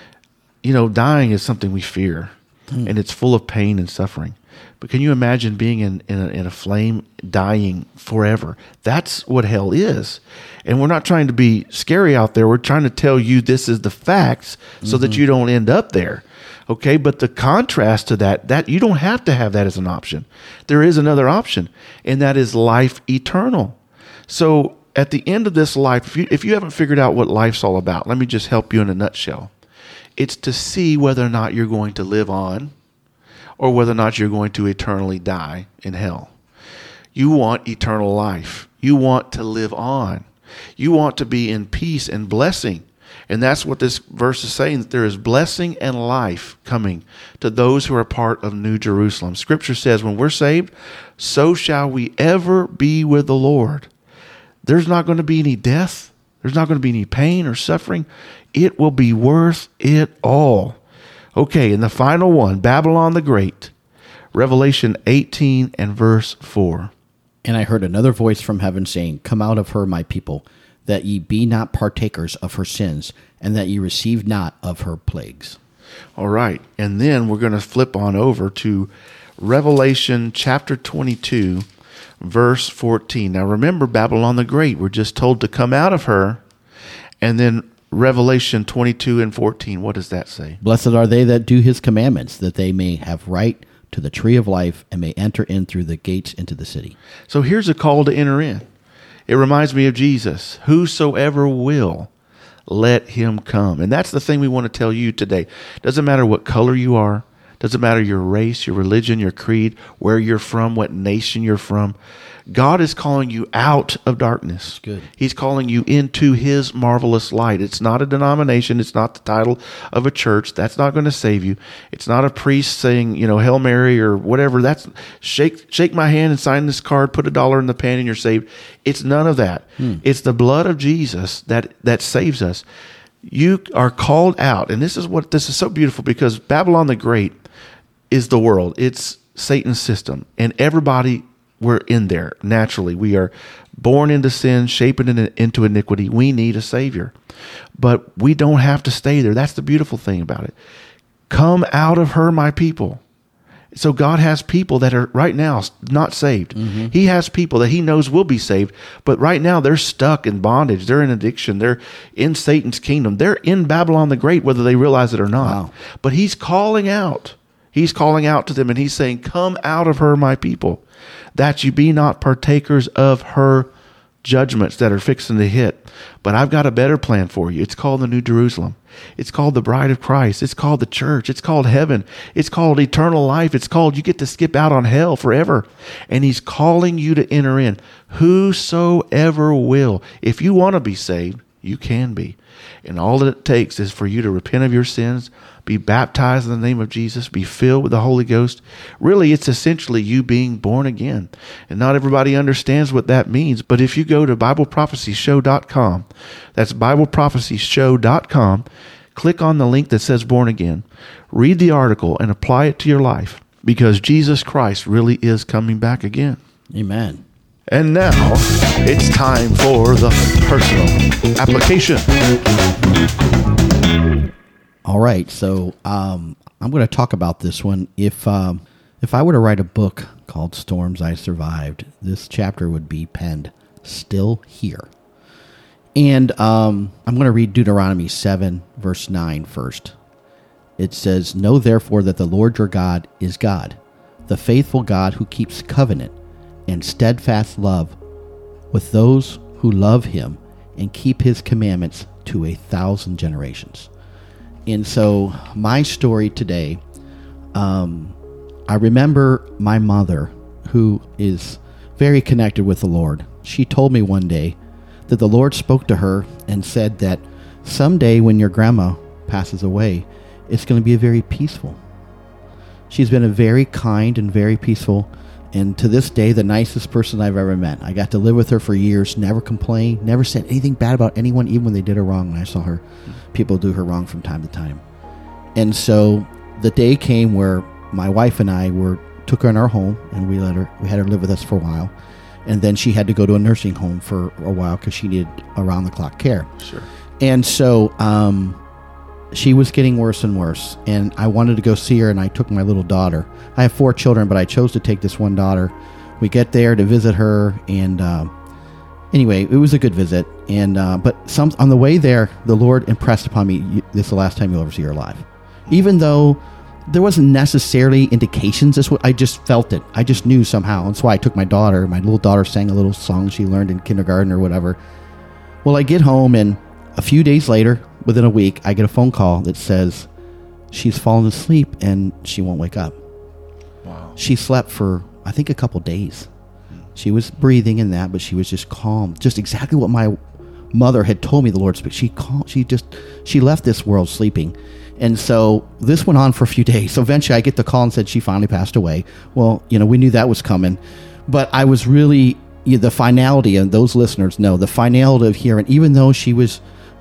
Dying is something we fear. And it's full of pain and suffering. But can you imagine being in a flame, dying forever? That's what hell is. And we're not trying to be scary out there. We're trying to tell you this is the facts so that you don't end up there. Okay, but the contrast to that you don't have to have that as an option. There is another option, and that is life eternal. So at the end of this life, if you haven't figured out what life's all about, let me just help you in a nutshell. It's to see whether or not you're going to live on or whether or not you're going to eternally die in hell. You want eternal life. You want to live on. You want to be in peace and blessing. And that's what this verse is saying, that there is blessing and life coming to those who are part of New Jerusalem. Scripture says when we're saved, so shall we ever be with the Lord. there's not going to be any death. There's not going to be any pain or suffering. It will be worth it all. Okay, and the final one, Babylon the Great, Revelation 18 and verse 4. And I heard another voice from heaven saying, Come out of her, my people, that ye be not partakers of her sins, and that ye receive not of her plagues. All right, and then we're going to flip on over to Revelation chapter 22, verse 14. Now remember, Babylon the Great, we're just told to come out of her, and then Revelation 22 and 14, what does that say? Blessed are they that do his commandments, that they may have right to the tree of life, and may enter in through the gates into the city. So here's a call to enter in. It reminds me of Jesus. Whosoever will, let him come. And that's the thing we want to tell you today. Doesn't matter what color you are. Doesn't matter your race, your religion, your creed, where you're from, what nation you're from. God is calling you out of darkness. Good. He's calling you into his marvelous light. It's not a denomination. It's not the title of a church. That's not going to save you. It's not a priest saying, Hail Mary or whatever. That's shake my hand and sign this card, put $1 in the pan and you're saved. It's none of that. It's the blood of Jesus that saves us. You are called out. And this is so beautiful, because Babylon the Great is the world. It's Satan's system. And everybody, we're in there naturally. We are born into sin, shapen into iniquity. We need a Savior. But we don't have to stay there. That's the beautiful thing about it. Come out of her, my people. So God has people that are right now not saved. Mm-hmm. He has people that he knows will be saved, but right now they're stuck in bondage. They're in addiction. They're in Satan's kingdom. They're in Babylon the Great, whether they realize it or not. Wow. But he's calling out. He's calling out to them, and he's saying, come out of her, my people, that you be not partakers of her judgments that are fixing to hit. But I've got a better plan for you. It's called the New Jerusalem. It's called the bride of Christ. It's called the church. It's called heaven. It's called eternal life. It's called you get to skip out on hell forever. And he's calling you to enter in. Whosoever will. If you want to be saved, you can be. And all that it takes is for you to repent of your sins, be baptized in the name of Jesus, be filled with the Holy Ghost. Really, it's essentially you being born again. And not everybody understands what that means. But if you go to BibleProphecyShow.com, that's BibleProphecyShow.com, click on the link that says Born Again, read the article and apply it to your life, because Jesus Christ really is coming back again. Amen. And now it's time for the personal application. All right, so I'm going to talk about this one. If I were to write a book called Storms I Survived, this chapter would be penned Still Here. And I'm going to read Deuteronomy 7, verse 9 first. It says, Know therefore that the Lord your God is God, the faithful God who keeps covenant and steadfast love with those who love him and keep his commandments to 1,000 generations. And so my story today, I remember my mother, who is very connected with the Lord. She told me one day that the Lord spoke to her and said that someday when your grandma passes away, it's going to be very peaceful. She's been a very kind and very peaceful, and to this day, the nicest person I've ever met. I got to live with her for years, never complained, never said anything bad about anyone, even when they did her wrong. And I saw her, people do her wrong from time to time. And so the day came where my wife and I took her in our home, and we had her live with us for a while. And then she had to go to a nursing home for a while because she needed around-the-clock care. Sure. And so she was getting worse and worse, and I wanted to go see her, and I took my little daughter. I have 4 children, but I chose to take this one daughter. We get there to visit her, and anyway, it was a good visit. And but on the way there, the Lord impressed upon me, this is the last time you'll ever see her alive. Even though there wasn't necessarily indications, I just felt it. I just knew somehow. That's why I took my daughter. My little daughter sang a little song she learned in kindergarten or whatever. Well, I get home, and a few days later, within a week, I get a phone call that says she's fallen asleep and she won't wake up. Wow. She slept for, I think, a couple days. She was breathing in that, but she was just calm. Just exactly what my mother had told me the Lord spoke. She left this world sleeping. And so this went on for a few days. So eventually I get the call and said she finally passed away. Well, we knew that was coming. But I was really the finality, and those listeners know the finality of hearing, even though she was,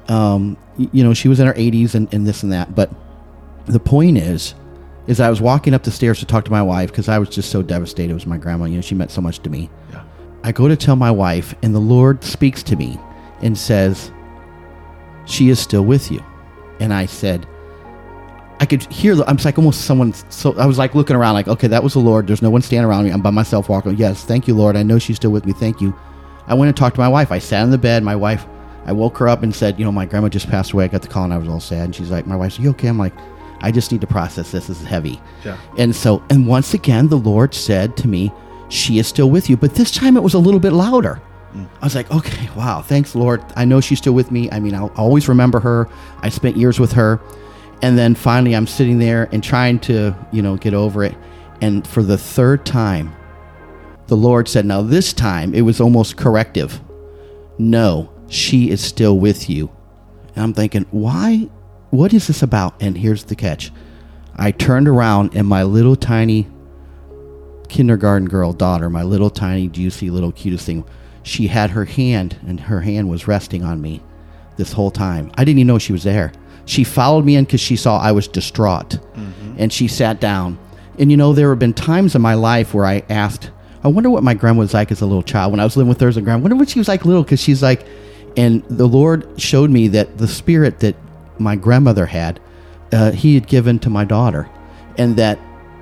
she was in her 80s and this and that. But the point is I was walking up the stairs to talk to my wife because I was just so devastated. It was my grandma. She meant so much to me. Yeah. I go to tell my wife, and the Lord speaks to me and says, she is still with you. And I said, I could hear, I'm like almost someone, so I was like looking around like, okay, that was the Lord. There's no one standing around me. I'm by myself walking. Yes, thank you, Lord. I know she's still with me. Thank you. I went and talked to my wife. I sat in the bed. My wife, I woke her up and said, my grandma just passed away. I got the call and I was all sad. And she's like, my wife's, are you okay? I'm like, I just need to process this. This is heavy. Yeah. And once again, the Lord said to me, she is still with you. But this time it was a little bit louder. I was like, okay, wow, thanks, Lord. I know she's still with me. I mean, I'll always remember her. I spent years with her. And then finally I'm sitting there and trying to, get over it. And for the third time, the Lord said, now this time it was almost corrective. No, she is still with you. And I'm thinking, why? What is this about? And here's the catch. I turned around and my little tiny kindergarten girl daughter, my little tiny juicy little cutest thing, she had her hand, and her hand was resting on me this whole time. I didn't even know she was there. She followed me in because she saw I was distraught. Mm-hmm. And she sat down. And there have been times in my life where I asked, I wonder what my grandma was like as a little child. When I was living with her as a grandma, I wonder what she was like little, because she's like, and the Lord showed me that the spirit that my grandmother had, he had given to my daughter. And that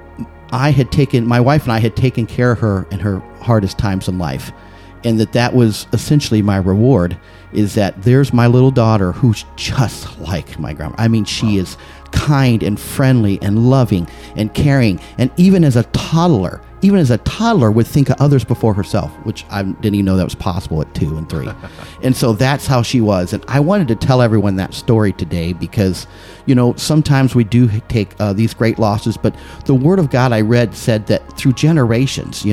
my wife and I had taken care of her in her hardest times in life. And that was essentially my reward, is that there's my little daughter who's just like my grandma. I mean, she is kind and friendly and loving and caring. And even as a toddler would think of others before herself, which I didn't even know that was possible at 2 and 3. And so that's how she was. And I wanted to tell everyone that story today because, sometimes we do take these great losses, but the Word of God I read said that through generations,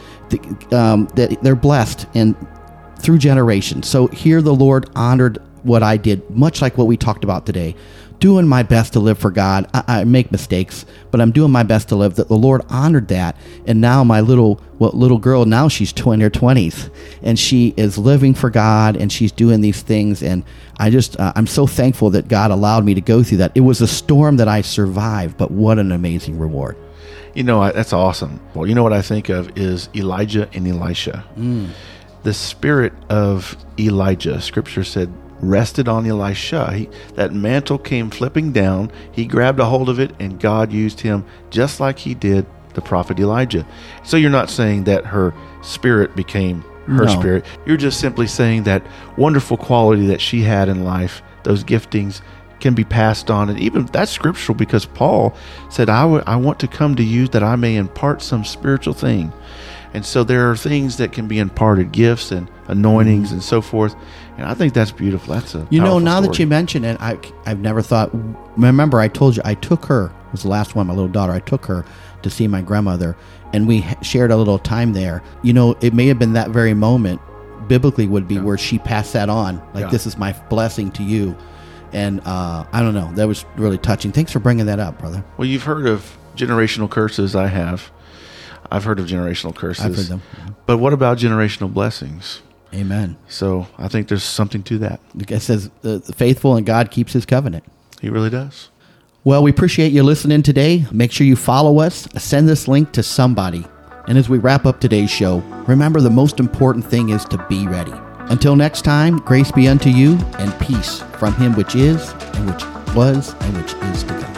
that they're blessed and through generations. So here the Lord honored what I did, much like what we talked about today, doing my best to live for God. I make mistakes, but I'm doing my best to live. That the Lord honored that. And now my little girl, now she's in her 20s, and she is living for God, and she's doing these things. And I'm so thankful that God allowed me to go through that. It was a storm that I survived, but what an amazing reward. That's awesome. Well, what I think of is Elijah and Elisha. The spirit of Elijah, Scripture said, rested on Elisha. That mantle came flipping down. He grabbed a hold of it, and God used him just like he did the prophet Elijah. So you're not saying that her spirit became her spirit. You're just simply saying that wonderful quality that she had in life, those giftings, can be passed on. And even that's scriptural, because Paul said, I want to come to you that I may impart some spiritual thing. And so there are things that can be imparted, gifts and anointings and so forth. And I think that's beautiful. That's a now story. That you mention it, I've never thought. Remember, I told you I took her. It was the last one, my little daughter. I took her to see my grandmother, and we shared a little time there. It may have been that very moment, biblically would be where she passed that on. This is my blessing to you. And I don't know. That was really touching. Thanks for bringing that up, brother. Well, you've heard of generational curses. I've heard of generational curses. I've heard them. But what about generational blessings? Amen. So I think there's something to that. It says the faithful and God keeps his covenant. He really does. Well, we appreciate you listening today. Make sure you follow us. Send this link to somebody. And as we wrap up today's show, remember the most important thing is to be ready. Until next time, grace be unto you and peace from him which is, and which was, and which is to come.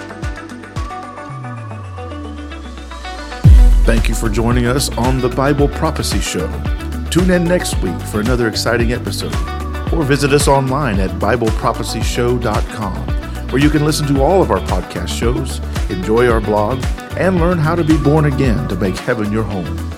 Thank you for joining us on the Bible Prophecy Show. Tune in next week for another exciting episode, or visit us online at BibleProphecyShow.com, where you can listen to all of our podcast shows, enjoy our blog, and learn how to be born again to make heaven your home.